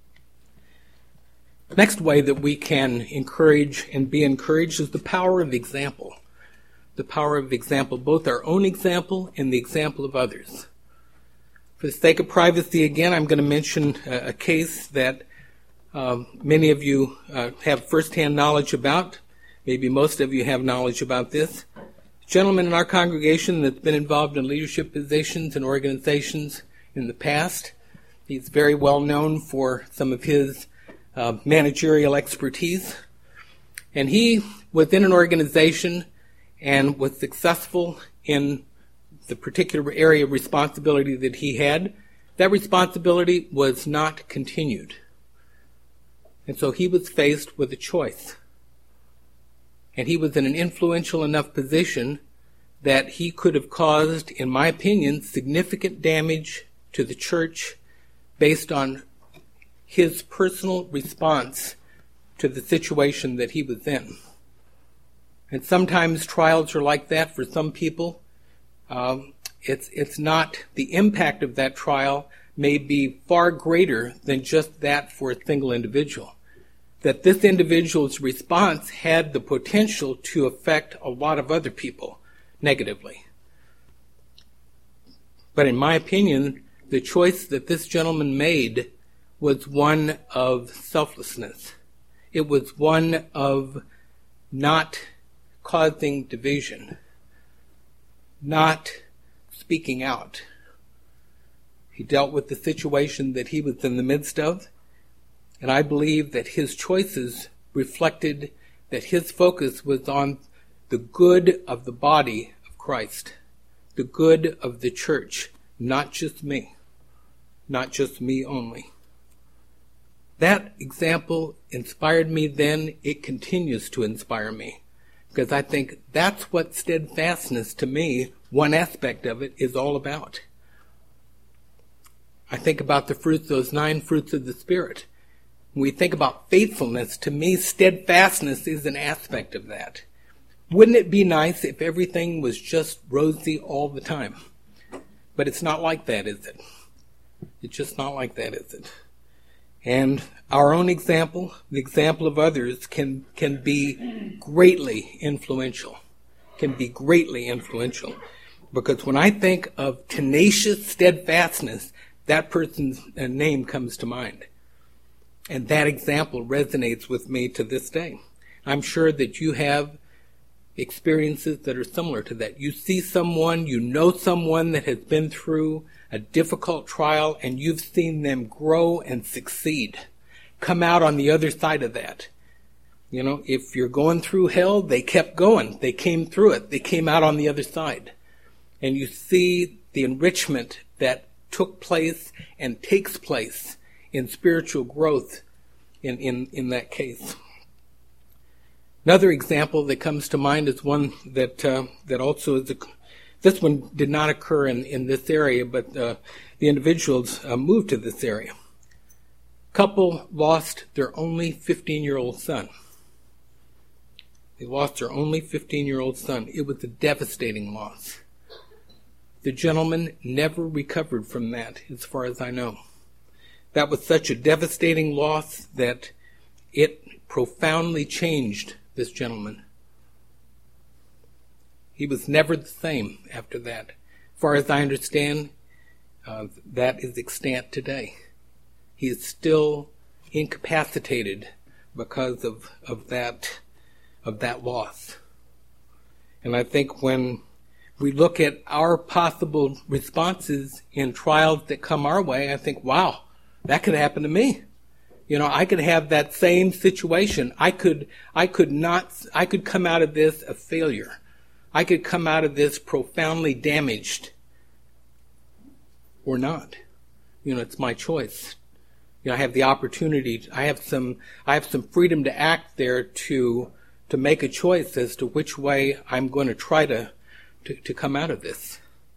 Next way that we can encourage and be encouraged is the power of example. The power of example, both our own example and the example of others. For the sake of privacy, again, I'm going to mention a, a case that um, many of you uh, have firsthand knowledge about. Maybe most of you have knowledge about this. A gentleman in our congregation that's been involved in leadership positions and organizations in the past. He's very well known for some of his uh, managerial expertise. And he was in an organization and was successful in the particular area of responsibility that he had. That responsibility was not continued. And so he was faced with a choice. And he was in an influential enough position that he could have caused, in my opinion, significant damage to the church based on his personal response to the situation that he was in. And sometimes trials are like that for some people. Um, it's it's not, the impact of that trial may be far greater than just that for a single individual. That this individual's response had the potential to affect a lot of other people negatively. But in my opinion, the choice that this gentleman made was one of selflessness. It was one of not causing division, not speaking out. He dealt with the situation that he was in the midst of, and I believe that his choices reflected that his focus was on the good of the body of Christ, the good of the church, not just me, not just me only. That example inspired me then. It continues to inspire me, because I think that's what steadfastness, to me, one aspect of it, is all about. I think about the fruits, those nine fruits of the Spirit. When we think about faithfulness, to me, steadfastness is an aspect of that. Wouldn't it be nice if everything was just rosy all the time? But it's not like that, is it? It's just not like that, is it? And our own example, the example of others, can can be greatly influential. Can be greatly influential. Because when I think of tenacious steadfastness, that person's name comes to mind. And that example resonates with me to this day. I'm sure that you have experiences that are similar to that. You see someone, you know someone that has been through a difficult trial, and you've seen them grow and succeed, come out on the other side of that. You know, if you're going through hell, they kept going. They came through it. They came out on the other side. And you see the enrichment that took place and takes place in spiritual growth in, in, in that case. Another example that comes to mind is one that uh, that also is a, this one did not occur in, in this area, but uh, the individuals uh, moved to this area. Couple lost their only fifteen-year-old son. They lost their only fifteen-year-old son. It was a devastating loss. The gentleman never recovered from that, as far as I know. That was such a devastating loss that it profoundly changed this gentleman. He was never the same after that. As far as I understand, uh, that is extant today. He is still incapacitated because of, of that of that loss. And I think when we look at our possible responses in trials that come our way, I think, wow, that could happen to me. You know, I could have that same situation. I could, I could not, I could come out of this a failure. I could come out of this profoundly damaged or not. You know, it's my choice. You know, I have the opportunity, I have some, I have some freedom to act there to, to make a choice as to which way I'm going to try to, to, to come out of this.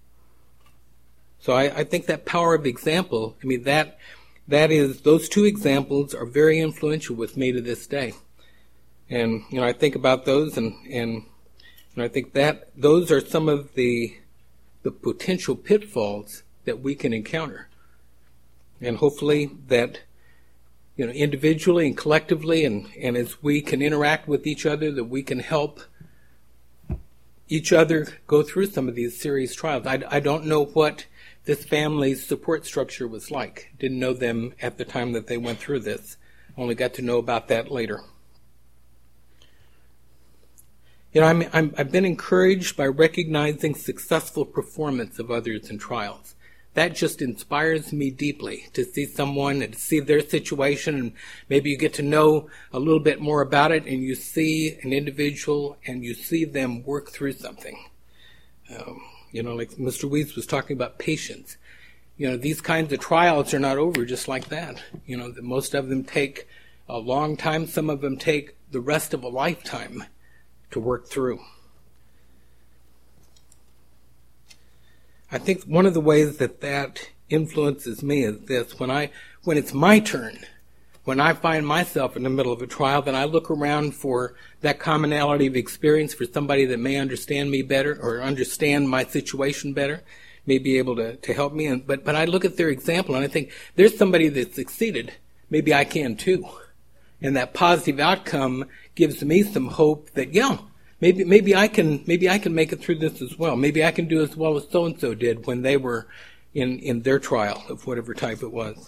So I, I think that power of example, I mean, that, that is, those two examples are very influential with me to this day. And, you know, I think about those and, and, and I think that those are some of the, the potential pitfalls that we can encounter. And hopefully that, you know, individually and collectively and, and as we can interact with each other, that we can help each other go through some of these serious trials. I, I don't know what this family's support structure was like. Didn't know them at the time that they went through this. Only got to know about that later. You know, I'm, I'm, I've been encouraged by recognizing successful performance of others in trials. That just inspires me deeply to see someone and to see their situation, and maybe you get to know a little bit more about it and you see an individual and you see them work through something. Um, you know, like Mister Weeds was talking about patience. You know, these kinds of trials are not over just like that. You know, most of them take a long time. Some of them take the rest of a lifetime to work through. I think one of the ways that that influences me is this. When I, when it's my turn, when I find myself in the middle of a trial, then I look around for that commonality of experience for somebody that may understand me better or understand my situation better, may be able to, to help me. And, but, but I look at their example and I think there's somebody that succeeded. Maybe I can too. And that positive outcome gives me some hope that, yeah, Maybe maybe I can maybe I can make it through this as well. Maybe I can do as well as so and so did when they were in, in their trial of whatever type it was.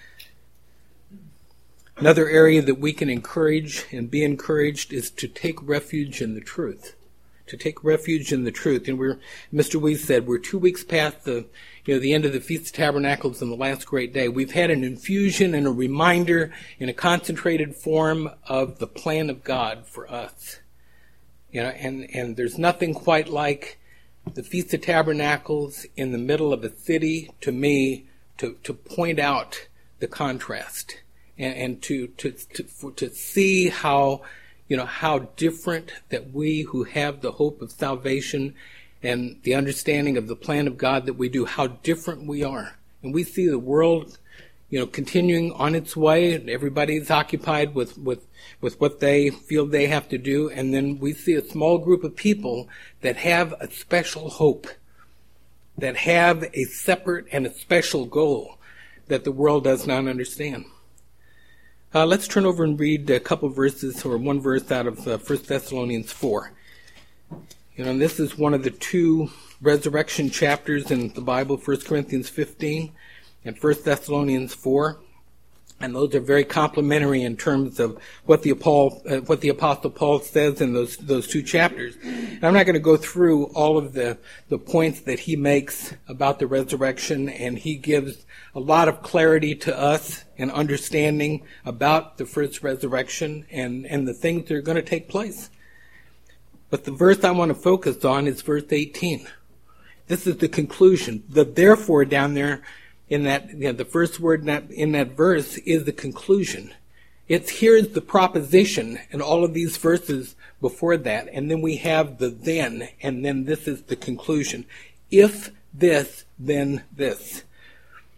Another area that we can encourage and be encouraged is to take refuge in the truth. To take refuge in the truth. And we're Mister Wees said we're two weeks past the you know the end of the Feast of Tabernacles and the last great day. We've had an infusion and a reminder in a concentrated form of the plan of God for us. You know, and, and there's nothing quite like the Feast of Tabernacles in the middle of a city to me to, to point out the contrast and, and to, to, to, for, to see how, you know, how different that we who have the hope of salvation and the understanding of the plan of God that we do, how different we are. And we see the world, you know, continuing on its way, and everybody's occupied with, with, with what they feel they have to do, and then we see a small group of people that have a special hope, that have a separate and a special goal that the world does not understand. Uh, let's turn over and read a couple verses, or one verse out of uh, First Thessalonians four. You know, and this is one of the two resurrection chapters in the Bible, First Corinthians fifteen. And First Thessalonians four, and those are very complementary in terms of what the Paul, uh, what the Apostle Paul says in those those two chapters. And I'm not going to go through all of the the points that he makes about the resurrection, and he gives a lot of clarity to us and understanding about the first resurrection and and the things that are going to take place. But the verse I want to focus on is verse eighteen. This is the conclusion. The therefore down there. In that, you know, the first word in that, in that verse is the conclusion. It's here's the proposition in all of these verses before that, and then we have the then, and then this is the conclusion. If this, then this.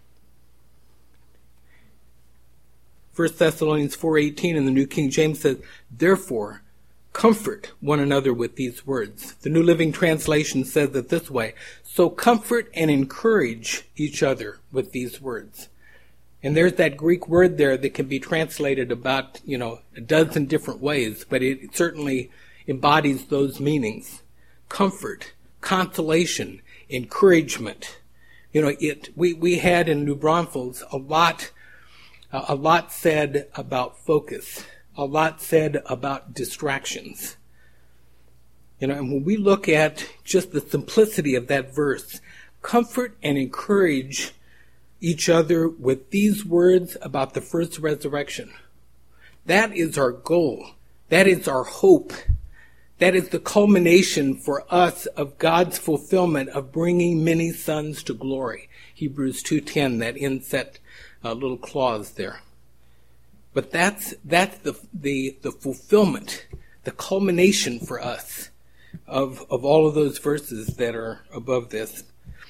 First Thessalonians four eighteen in the New King James says, therefore, comfort one another with these words. The New Living Translation says it this way, so comfort and encourage each other with these words. And there's that Greek word there that can be translated about, you know, a dozen different ways, but it certainly embodies those meanings. Comfort, consolation, encouragement. You know, it, we, we had in New Braunfels a lot, uh, a lot said about focus, a lot said about distractions. You know, and when we look at just the simplicity of that verse, comfort and encourage each other with these words about the first resurrection. That is our goal. That is our hope. That is the culmination for us of God's fulfillment of bringing many sons to glory. Hebrews two ten, that inset uh, little clause there. But that's that's the the the fulfillment, the culmination for us of of all of those verses that are above this.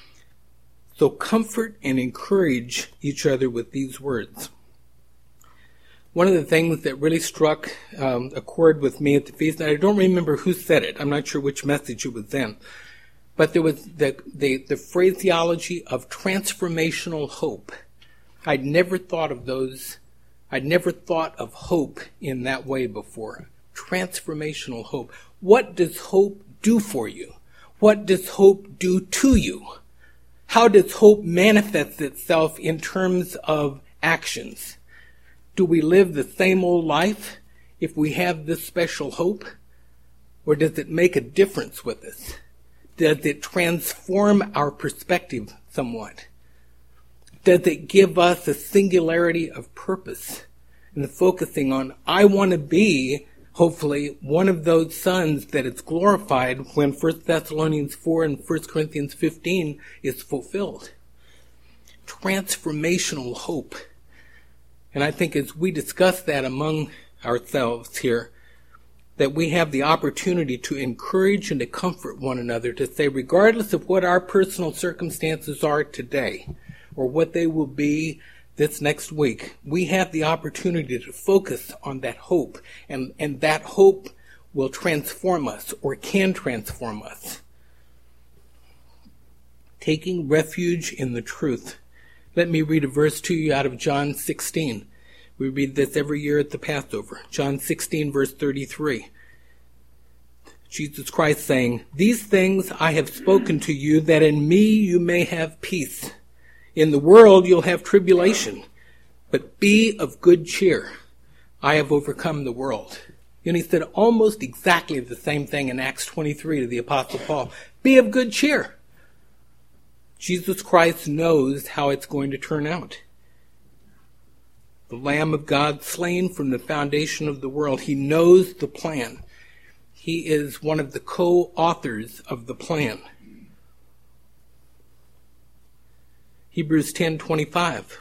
So comfort and encourage each other with these words. One of the things that really struck um, a chord with me at the feast, and I don't remember who said it, I'm not sure which message it was in, but there was the, the, the phraseology of transformational hope. I'd never thought of those, I'd never thought of hope in that way before. Transformational hope. What does hope do for you? What does hope do to you? How does hope manifest itself in terms of actions? Do we live the same old life if we have this special hope? Or does it make a difference with us? Does it transform our perspective somewhat? Does it give us a singularity of purpose in focusing on, I want to be, hopefully, one of those sons that is glorified when First Thessalonians four and First Corinthians fifteen is fulfilled? Transformational hope. And I think as we discuss that among ourselves here, that we have the opportunity to encourage and to comfort one another, to say, regardless of what our personal circumstances are today, or what they will be this next week, we have the opportunity to focus on that hope, and, and that hope will transform us, or can transform us. Taking refuge in the truth. Let me read a verse to you out of John sixteen. We read this every year at the Passover. John sixteen, verse thirty-three. Jesus Christ saying, these things I have spoken to you, that in me you may have peace. In the world you'll have tribulation, but be of good cheer. I have overcome the world. And he said almost exactly the same thing in Acts twenty-three to the Apostle Paul. Be of good cheer. Jesus Christ knows how it's going to turn out. The Lamb of God slain from the foundation of the world. He knows the plan. He is one of the co-authors of the plan. Hebrews ten twenty-five.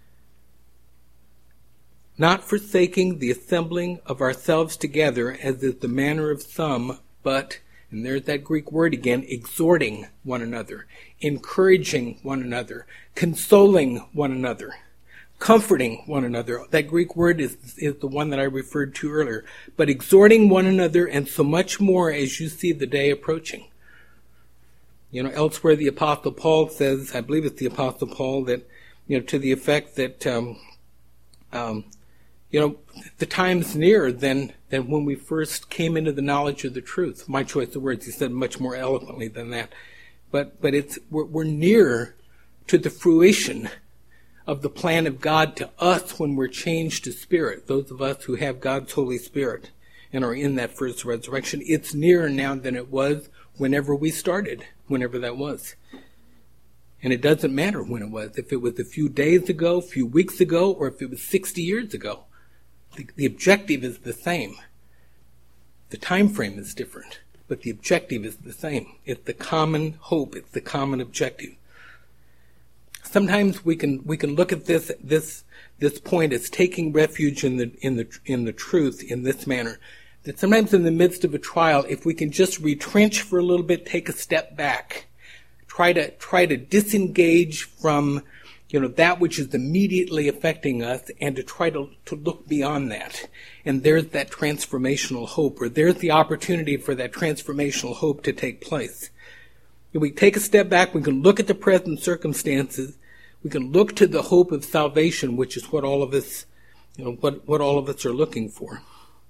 Not forsaking the assembling of ourselves together, as is the manner of some, but, and there's that Greek word again, exhorting one another, encouraging one another, consoling one another, comforting one another. That Greek word is, is the one that I referred to earlier. But exhorting one another, and so much more as you see the day approaching. You know, elsewhere the Apostle Paul says, I believe it's the Apostle Paul, that, you know, to the effect that, um, um, you know, the time's nearer than, than when we first came into the knowledge of the truth. My choice of words, he said much more eloquently than that. But, but it's, we're, we're near to the fruition of the plan of God to us when we're changed to spirit, those of us who have God's Holy Spirit and are in that first resurrection. It's nearer now than it was whenever we started, whenever that was. And it doesn't matter when it was, if it was a few days ago, a few weeks ago, or if it was sixty years ago. The, the objective is the same. The time frame is different, but the objective is the same. It's the common hope. It's the common objective. Sometimes we can we can look at this this this point as taking refuge in the in the in the truth in this manner. That sometimes in the midst of a trial, if we can just retrench for a little bit, take a step back, try to try to disengage from you know, that which is immediately affecting us and to try to, to look beyond that. And there's that transformational hope, or there's the opportunity for that transformational hope to take place. If we take a step back, we can look at the present circumstances, we can look to the hope of salvation, which is what all of us, you know, what, what all of us are looking for.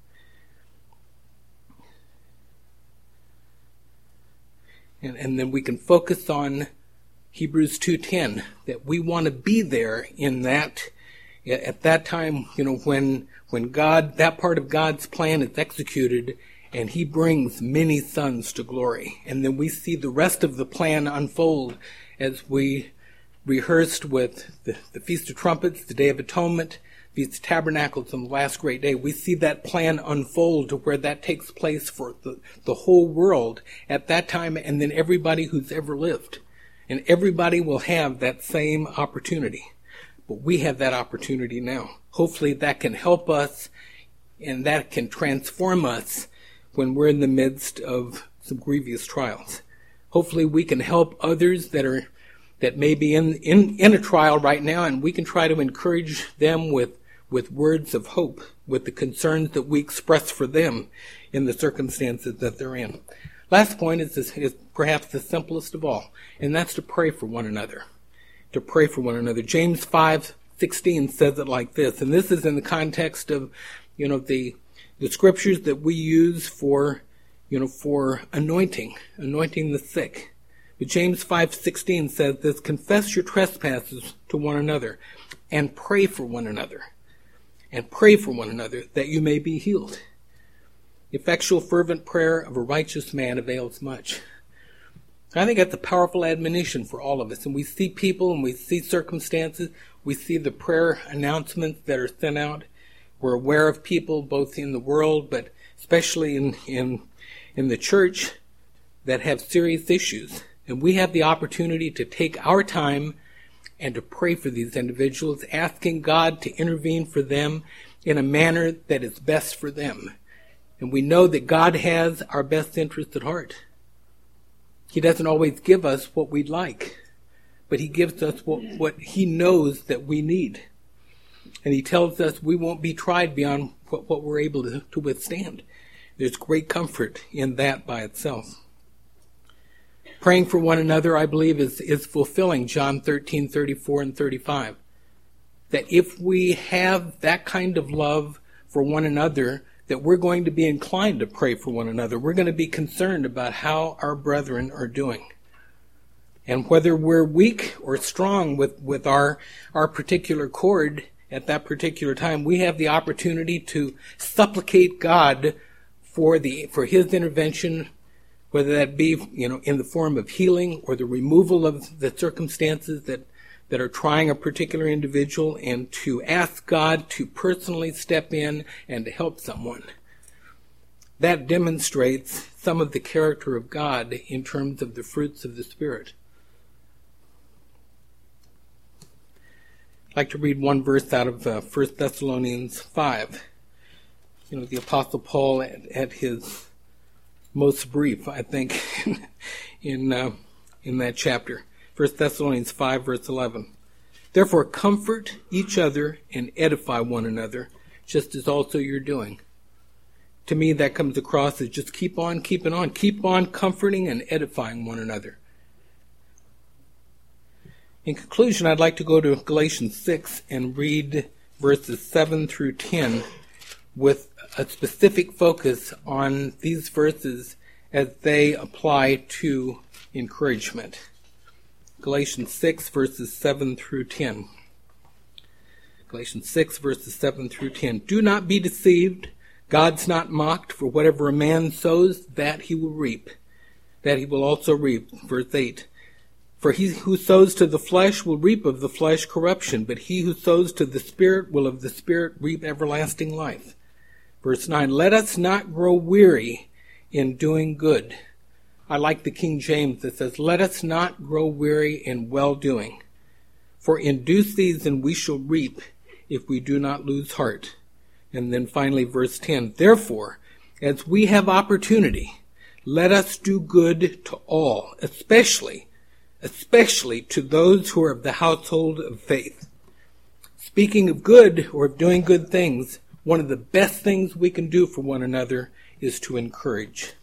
And, and then we can focus on Hebrews two ten, that we want to be there in that, at that time, you know, when, when God, that part of God's plan is executed and he brings many sons to glory. And then we see the rest of the plan unfold as we rehearsed with the, the Feast of Trumpets, the Day of Atonement, Feast of Tabernacles, and the last great day. We see that plan unfold to where that takes place for the, the whole world at that time, and then everybody who's ever lived. And everybody will have that same opportunity. But we have that opportunity now. Hopefully that can help us and that can transform us when we're in the midst of some grievous trials. Hopefully we can help others that are that may be in, in, in a trial right now, and we can try to encourage them with, with words of hope, with the concerns that we express for them in the circumstances that they're in. Last point is, this, is perhaps the simplest of all, and that's to pray for one another. To pray for one another. James five sixteen says it like this, and this is in the context of, you know, the the scriptures that we use for, you know, for anointing, anointing the sick. But James five sixteen says this, confess your trespasses to one another and pray for one another. And pray for one another that you may be healed. Effectual fervent prayer of a righteous man avails much. I think that's a powerful admonition for all of us. And we see people and we see circumstances. We see the prayer announcements that are sent out. We're aware of people both in the world, but especially in, in, in the church, that have serious issues. And we have the opportunity to take our time and to pray for these individuals, asking God to intervene for them in a manner that is best for them. And we know that God has our best interests at heart. He doesn't always give us what we'd like, but he gives us what, what he knows that we need. And he tells us we won't be tried beyond what, what we're able to, to withstand. There's great comfort in that by itself. Praying for one another, I believe, is, is fulfilling John thirteen thirty-four and thirty-five. That if we have that kind of love for one another, that we're going to be inclined to pray for one another. We're going to be concerned about how our brethren are doing. And whether we're weak or strong with, with our, our particular cord at that particular time, we have the opportunity to supplicate God for the for his intervention, whether that be, you know, in the form of healing or the removal of the circumstances that, that are trying a particular individual, and to ask God to personally step in and to help someone. That demonstrates some of the character of God in terms of the fruits of the Spirit. I'd like to read one verse out of uh, First Thessalonians five. You know, the Apostle Paul at, at his most brief, I think, in uh, in that chapter. First Thessalonians five, verse eleven. Therefore comfort each other and edify one another, just as also you're doing. To me, that comes across as just keep on keeping on. Keep on comforting and edifying one another. In conclusion, I'd like to go to Galatians six and read verses seven through ten with a specific focus on these verses as they apply to encouragement. Galatians six, verses seven through ten. Galatians six, verses seven through ten. Do not be deceived. God's not mocked, for whatever a man sows, that he will reap. That he will also reap. Verse eight. For he who sows to the flesh will reap of the flesh corruption, but he who sows to the Spirit will of the Spirit reap everlasting life. Verse nine. Let us not grow weary in doing good. I like the King James that says, let us not grow weary in well-doing. For in due season we shall reap if we do not lose heart. And then finally, verse ten. Therefore, as we have opportunity, let us do good to all, especially especially to those who are of the household of faith. Speaking of good or of doing good things, one of the best things we can do for one another is to encourage.